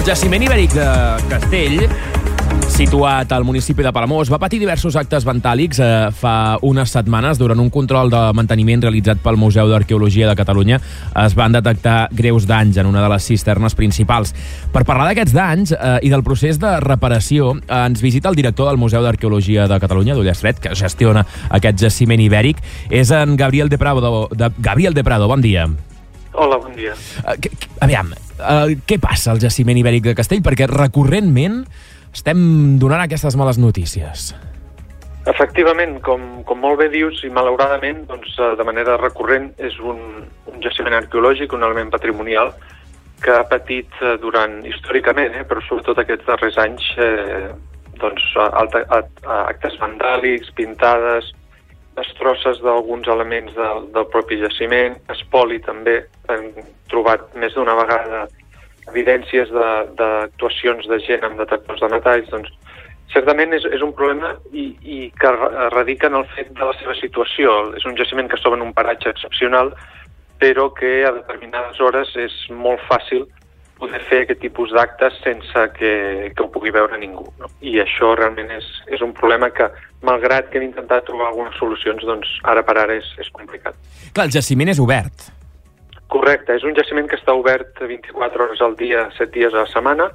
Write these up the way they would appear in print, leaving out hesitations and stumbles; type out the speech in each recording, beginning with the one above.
jaciment ibèric de Castell, situat al municipi de Palamós, va patir diversos actes vandàlics fa unes setmanes. Durant un control de manteniment realitzat pel Museu d'Arqueologia de Catalunya es van detectar greus danys en una de les cisternes principals. Per parlar d'aquests danys i del procés de reparació, ens visita el director del Museu d'Arqueologia de Catalunya d'Ullastret, que gestiona aquest jaciment ibèric. És en Gabriel de Prado. Gabriel de Prado, bon dia. Hola, bon dia. Aviam, què passa al jaciment ibèric de Castell? Perquè recurrentment estem donant aquestes males notícies. Efectivament, com molt bé dius, i malauradament, doncs, de manera recurrent, és un jaciment arqueològic, un element patrimonial, que ha patit històricament, però sobretot aquests darrers anys, actes vandàlics, pintades, destrosses d'alguns elements del propi jaciment, espoli també. Hem trobat més d'una vegada evidències d'actuacions de gent amb detectors de metalls. Doncs, certament és un problema i que radica en el fet de la seva situació. És un jaciment que es troba en un paratge excepcional, però que a determinades hores és molt fàcil poder fer aquest tipus d'actes sense que ho pugui veure ningú, no? I això realment és un problema que, malgrat que hem intentat trobar algunes solucions, doncs ara per ara és complicat. Clar, el jaciment és obert. Correcte, és un jaciment que està obert 24 hores al dia, 7 dies a la setmana,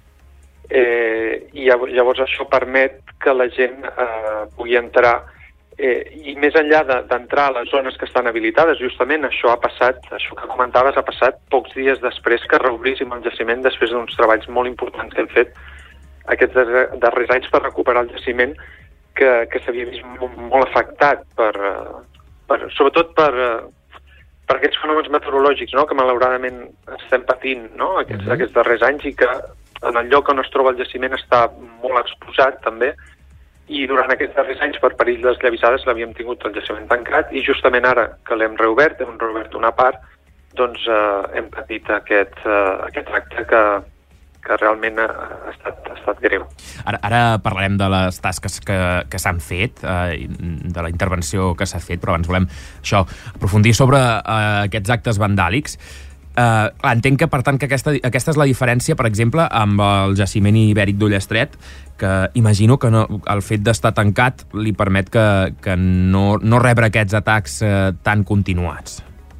i llavors això permet que la gent pugui entrar, i més enllà d'entrar a les zones que estan habilitades. Justament això que comentaves ha passat pocs dies després que reobríssim el jaciment, després d'uns treballs molt importants que hem fet aquests darrers anys per recuperar el jaciment que s'havia vist molt afectat sobretot per aquests fenòmens meteorològics, no?, que malauradament estem patint, no?, aquests darrers anys, i que en el lloc on es troba el jaciment està molt exposat també, i durant aquests darrers anys, per perill desllavissades, l'havíem tingut el jaciment tancat, i justament ara que l'hem reobert, hem reobert una part, doncs hem patit aquest acte que realment ha estat greu. Ara parlarem de les tasques que s'han fet, de la intervenció que s'ha fet, però abans volem aprofundir sobre aquests actes vandàlics. Entenc que, per tant, que aquesta és la diferència, per exemple, amb el jaciment ibèric d'Ullastret, que imagino que el fet d'estar tancat li permet que no rebre aquests atacs tan continuats.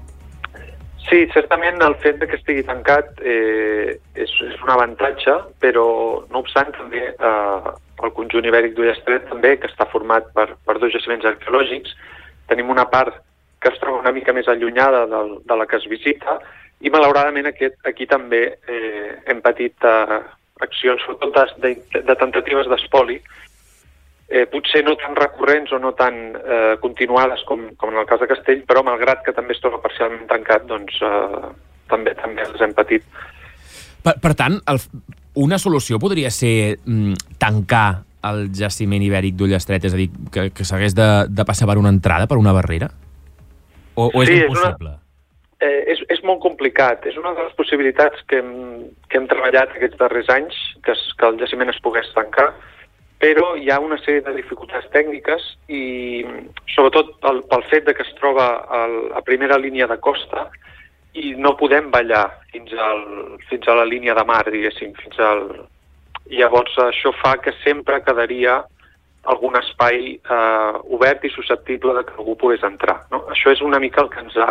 Sí, certament el fet que estigui tancat és un avantatge, però no obstant també el conjunt ibèric d'Ullastret també, que està format per dos jaciments arqueològics, tenim una part que es troba una mica més allunyada de la que es visita, i malauradament aquí també hem patit accions, sobretot de temptatives d'espoli, potser no tan recurrents o no tan continuades com en el cas de Castell, però malgrat que també es troba parcialment tancat, doncs també els hem patit. Per tant, una solució podria ser tancar el jaciment ibèric d'Ullastret, és a dir, que s'hagués de passar per una entrada, per una barrera? O és impossible? És molt complicat. És una de les possibilitats que hem treballat aquests darrers anys, que el jaciment es pogués tancar, però hi ha una sèrie de dificultats tècniques i sobretot pel fet que es troba a primera línia de costa i no podem ballar fins a la línia de mar, diguéssim, Llavors això fa que sempre quedaria algun espai obert i susceptible de que algú pogués entrar, no? Això és una mica el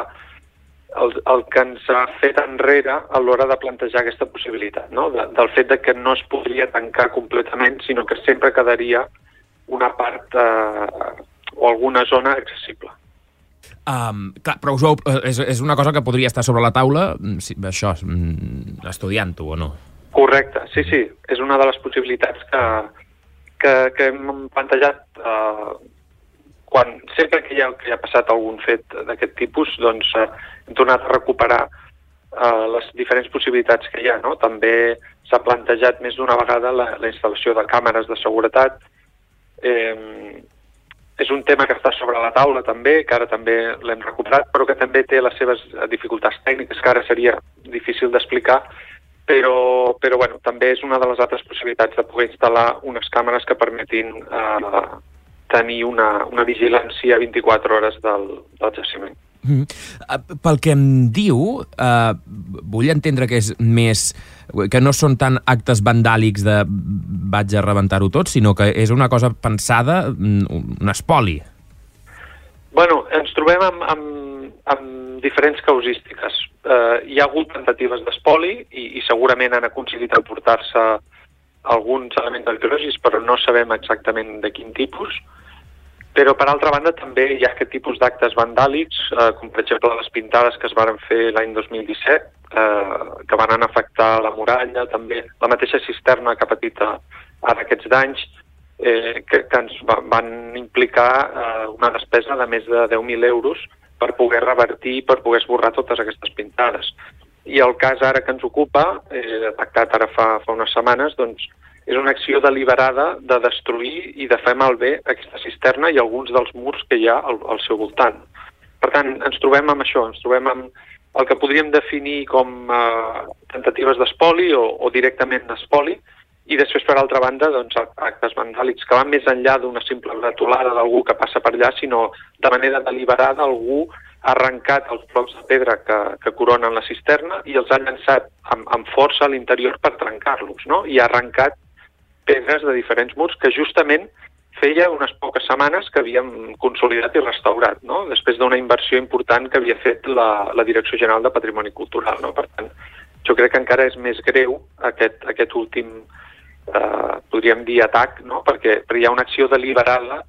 que ens ha fet enrere a l'hora de plantejar aquesta possibilitat, no? Del fet que no es podria tancar completament, sinó que sempre quedaria una part o alguna zona accessible. Clar, però és una cosa que podria estar sobre la taula, això, estudiant-ho o no? Correcte, sí, és una de les possibilitats que hem plantejat sempre que ha passat algun fet d'aquest tipus, doncs hem tornat a recuperar les diferents possibilitats que hi ha, no? També s'ha plantejat més d'una vegada la instal·lació de càmeres de seguretat. És un tema que està sobre la taula també, que ara també l'hem recuperat, però que també té les seves dificultats tècniques, que ara seria difícil d'explicar, però bueno, també és una de les altres possibilitats de poder instal·lar unes càmeres que permetin tenir una vigilància 24 hores del jaciment. Pel que em diu, vull entendre que és més... que no són tant actes vandàlics de vaig a rebentar-ho tot, sinó que és una cosa pensada, un espoli. Bueno, ens trobem amb diferents causístiques. Hi ha hagut tentatives d'espoli i segurament han aconseguit emportar-se alguns elements arqueològics, però no sabem exactament de quin tipus. Però, per altra banda, també hi ha aquest tipus d'actes vandàlics, com per exemple les pintades que es van fer l'any 2017, que van afectar la muralla, també la mateixa cisterna que ha patit ara aquests danys, que ens van implicar una despesa de més de 10.000 euros per poder revertir, per poder esborrar totes aquestes pintades. I el cas ara que ens ocupa, detectat ara fa unes setmanes, doncs és una acció deliberada de destruir i de fer malbé aquesta cisterna i alguns dels murs que hi ha al seu voltant. Per tant, ens trobem amb això, ens trobem amb el que podríem definir com tentatives d'espoli o directament espoli, i després, per altra banda, doncs, actes vandàlics que van més enllà d'una simple gratolada d'algú que passa per allà, sinó de manera deliberada algú ha arrencat els blocs de pedra que coronen la cisterna i els ha llançat amb força a l'interior per trencar-los, no? I ha arrencat pedres de diferents murs que justament feia unes poques setmanes que havíem consolidat i restaurat, no? Després d'una inversió important que havia fet la Direcció General de Patrimoni Cultural, no? Per tant, jo crec que encara és més greu aquest últim, podríem dir, atac, no? Perquè hi ha una acció deliberada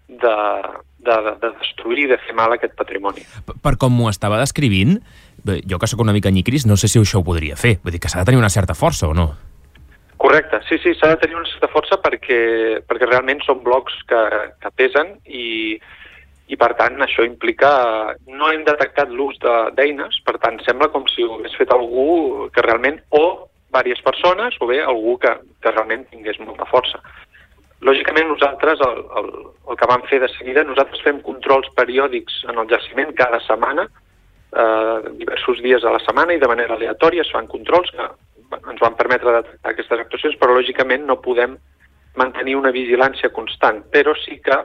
de destruir, de fer mal a aquest patrimoni. Per com m'ho estava descrivint, jo que sóc una mica nyicris, no sé si això ho podria fer. Vull dir que s'ha de tenir una certa força, o no? Correcte, sí, s'ha de tenir una certa força perquè realment són blocs que pesen i per tant això implica... No hem detectat l'ús d'eines, per tant sembla com si ho hagués fet algú que realment, o diverses persones, o bé algú que realment tingués molta força. Lògicament nosaltres, el que vam fer de seguida, nosaltres fem controls periòdics en el jaciment cada setmana, diversos dies a la setmana i de manera aleatòria es fan controls que ens van permetre detectar aquestes actuacions, però lògicament no podem mantenir una vigilància constant, però sí que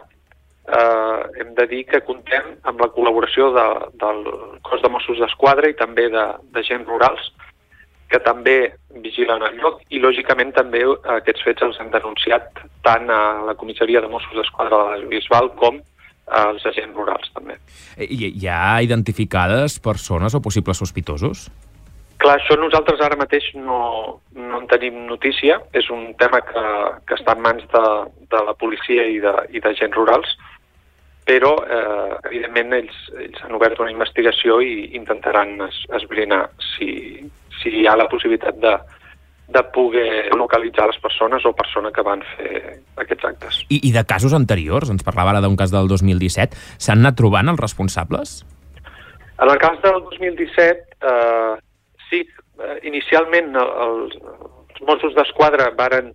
hem de dir que comptem amb la col·laboració del cos de Mossos d'Esquadra i també d'agents rurals que també vigilen el lloc i lògicament també aquests fets els han denunciat tant a la comissaria de Mossos d'Esquadra de la Bisbal com als agents rurals també. Hi ha identificades persones o possibles sospitosos? Clar, això nosaltres ara mateix no en tenim notícia. És un tema que està en mans de la policia i d'agents rurals, però evidentment ells han obert una investigació i intentaran esbrinar si hi ha la possibilitat de poder localitzar les persones o persona que van fer aquests actes. I de casos anteriors? Ens parlava ara d'un cas del 2017. S'han anat trobant els responsables? En el cas del 2017, sí, inicialment els Mossos d'Esquadra varen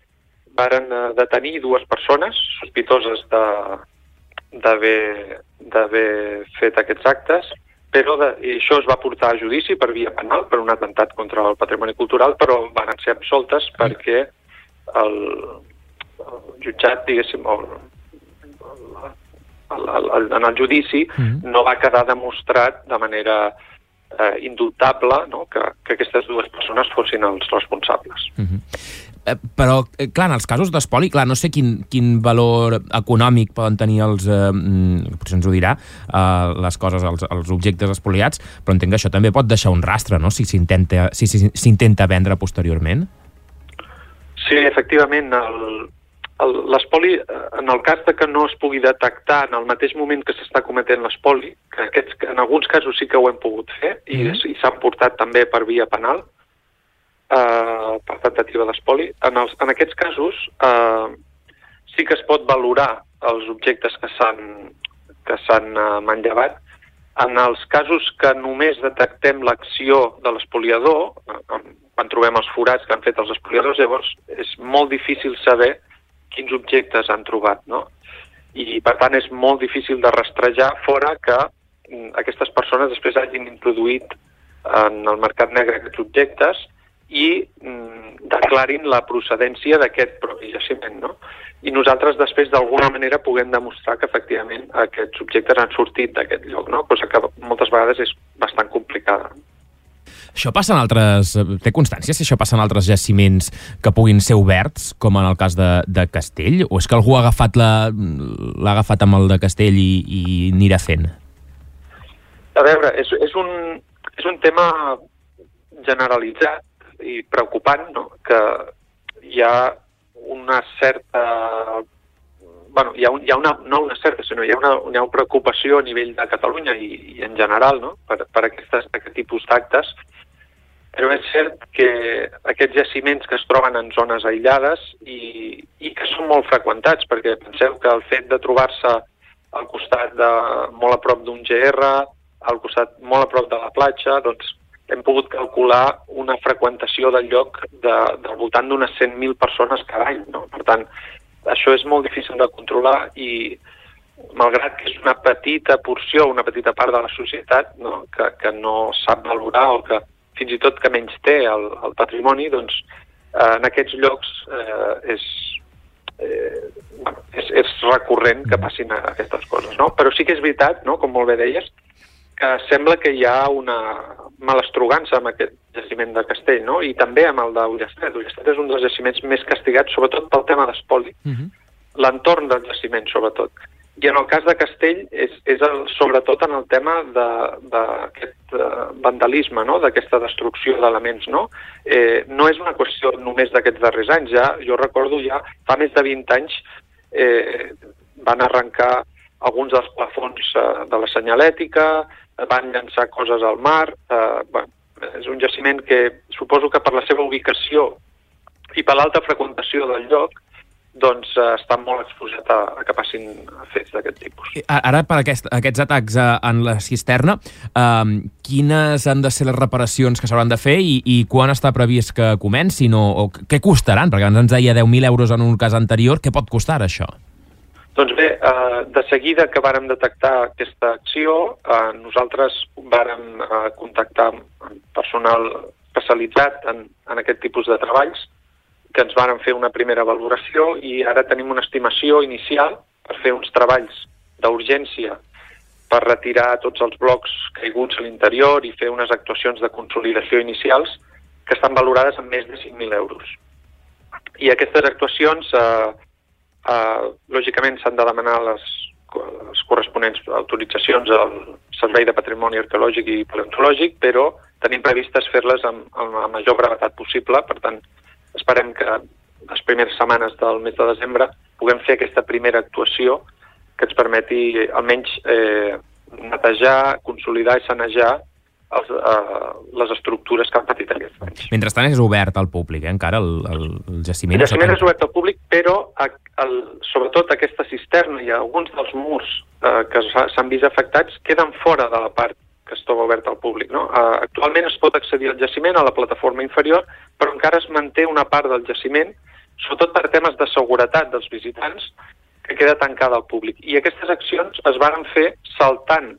detenir dues persones sospitoses d'haver fet aquests actes, però això es va portar a judici per via penal, per un atemptat contra el patrimoni cultural, però van ser absoltes perquè el jutjat, diguéssim, en el judici no va quedar demostrat de manera indubtable, no? que aquestes dues persones fossin els responsables. Però, clar, en els casos d'espoli, clar, no sé quin valor econòmic poden tenir potser ens ho dirà, les coses, els objectes espoliats, però entenc que això també pot deixar un rastre, no?, si s'intenta vendre posteriorment. Sí, efectivament, l'espoli, en el cas de que no es pugui detectar en el mateix moment que s'està cometent l'espoli, que en alguns casos sí que ho hem pogut fer i s'han portat també per via penal, per tentativa d'espoli. En aquests casos sí que es pot valorar els objectes que s'han manllevat. En els casos que només detectem l'acció de l'espoliador, quan trobem els forats que han fet els espoliadors, llavors és molt difícil saber quins objectes han trobat, no? I per tant és molt difícil de rastrejar fora que aquestes persones després hagin introduït en el mercat negre aquests objectes i declarin la procedència d'aquest propi jaciment, no? I nosaltres després d'alguna manera puguem demostrar que efectivament aquests objectes han sortit d'aquest lloc, no? Cosa que moltes vegades és bastant complicada. Això passa en altres... Té constància si això passa en altres jaciments que puguin ser oberts, com en el cas de Castell? O és que algú l'ha agafat amb el de Castell i anirà fent? A veure, és un tema generalitzat i preocupant, no? Que hi ha una certa... Bueno, hi ha una preocupació a nivell de Catalunya i en general, no? per aquest tipus d'actes, però és cert que aquests jaciments que es troben en zones aïllades i que són molt freqüentats, perquè penseu que el fet de trobar-se al costat molt a prop d'un GR, al costat molt a prop de la platja, doncs hem pogut calcular una freqüentació del lloc del voltant d'unes 100.000 persones cada any, no? Per tant, això és molt difícil de controlar i malgrat que és una petita porció, una petita part de la societat, no? Que no sap valorar o que fins i tot que menys té el patrimoni, doncs en aquests llocs és recurrent que passin aquestes coses, no? Però sí que és veritat, no? Com molt bé deies, que sembla que hi ha una malastrugança amb aquest jaciment de Castell, no? I també amb el d'Ullastret. Ullastret és un dels jaciments més castigats, sobretot pel tema d'espoli. L'entorn del jaciment, sobretot. I en el cas de Castell és sobretot en el tema d'aquest vandalisme, no? D'aquesta destrucció d'elements, no? No és una qüestió només d'aquests darrers anys. Jo recordo fa més de 20 anys van arrencar alguns dels plafons de la senyalètica, van llançar coses al mar. És un jaciment que suposo que per la seva ubicació i per l'alta freqüentació del lloc doncs està molt exposat a que passin fets d'aquest tipus. Ara, per aquests atacs en la cisterna, quines han de ser les reparacions que s'hauran de fer i quan està previst que comencin o què costaran? Perquè abans ens deia 10.000 euros en un cas anterior. Què pot costar això? Doncs bé, de seguida que vàrem detectar aquesta acció, nosaltres vàrem contactar amb personal especialitzat en aquest tipus de treballs, que ens varen fer una primera valoració i ara tenim una estimació inicial per fer uns treballs d'urgència per retirar tots els blocs caiguts a l'interior i fer unes actuacions de consolidació inicials que estan valorades en més de 5.000 euros. I aquestes actuacions, lògicament, s'han de demanar les corresponents autoritzacions al Servei de Patrimoni Arqueològic i Paleontològic, però tenim previstes fer-les amb la major brevetat possible. Per tant, esperem que les primeres setmanes del mes de desembre puguem fer aquesta primera actuació que ens permeti almenys netejar, consolidar i sanejar les estructures que han patit aquests anys. Mentrestant és obert al públic, encara, el jaciment? El jaciment és obert al públic, però sobretot aquesta cisterna i alguns dels murs que s'han vist afectats queden fora de la part que es troba obert al públic, no? Actualment es pot accedir al jaciment a la plataforma inferior, però encara es manté una part del jaciment, sobretot per temes de seguretat dels visitants, que queda tancada al públic. I aquestes accions es varen fer saltant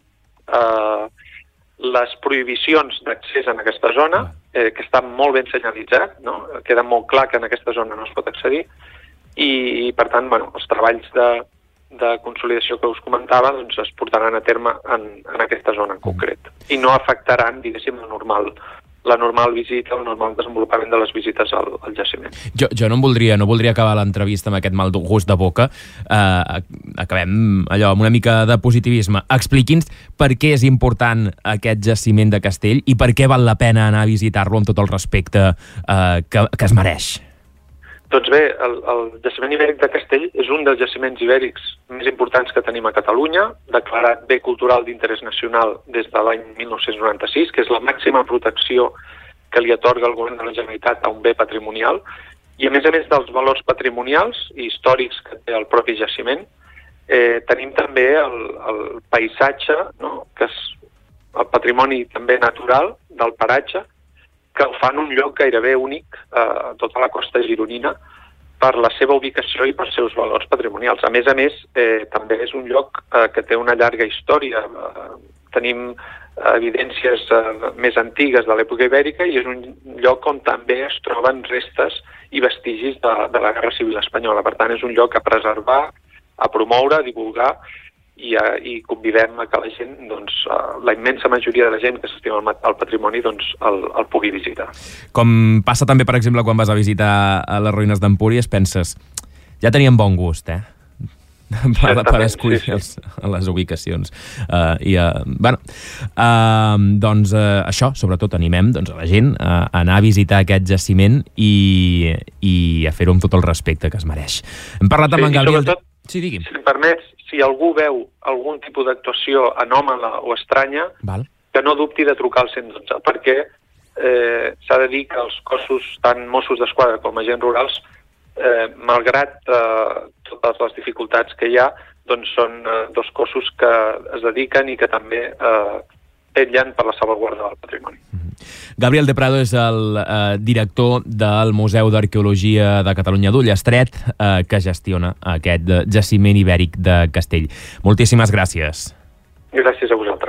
les prohibicions d'accés en aquesta zona, que està molt ben senyalitzat, no? Queda molt clar que en aquesta zona no es pot accedir, i per tant, els treballs de consolidació que us comentava doncs es portaran a terme en aquesta zona en concret i no afectaran, diguéssim, la normal visita o el normal desenvolupament de les visites al jaciment. Jo no voldria acabar l'entrevista amb aquest mal gust de boca. Acabem allò amb una mica de positivisme. Expliqui'ns per què és important aquest jaciment de Castell i per què val la pena anar a visitar-lo amb tot el respecte que es mereix. Doncs bé, el jaciment ibèric de Castell és un dels jaciments ibèrics més importants que tenim a Catalunya, declarat bé cultural d'interès nacional des de l'any 1996, que és la màxima protecció que li atorga el govern de la Generalitat a un bé patrimonial, i a més dels valors patrimonials i històrics que té el propi jaciment, tenim també el paisatge, no? Que és el patrimoni també natural del paratge, que el fan un lloc gairebé únic a tota la costa gironina per la seva ubicació i pels seus valors patrimonials. A més, també és un lloc que té una llarga història. Tenim evidències més antigues de l'època ibèrica i és un lloc on també es troben restes i vestigis de la Guerra Civil Espanyola. Per tant, és un lloc a preservar, a promoure, a divulgar i convidem a que la gent, doncs, la immensa majoria de la gent que s'estima el patrimoni, doncs, el pugui visitar. Com passa també, per exemple, quan vas a visitar a les ruïnes d'Empúries, penses, ja teníem bon gust, per escollir les ubicacions. Doncs això, sobretot animem a la gent a anar a visitar aquest jaciment i a fer-ho amb tot el respecte que es mereix. Hem parlat amb en Gabriel... Sobretot, si em permets, si algú veu algun tipus d'actuació anòmala o estranya, que no dubti de trucar al 112, perquè s'ha de dir que els cossos, tant Mossos d'Esquadra com agents rurals, malgrat totes les dificultats que hi ha, doncs són dos cossos que es dediquen i que també vetllen per la salvaguarda del patrimoni. Gabriel de Prado és el director del Museu d'Arqueologia de Catalunya d'Ullastret, que gestiona aquest jaciment ibèric de Castell. Moltíssimes gràcies. Gràcies a vosaltres.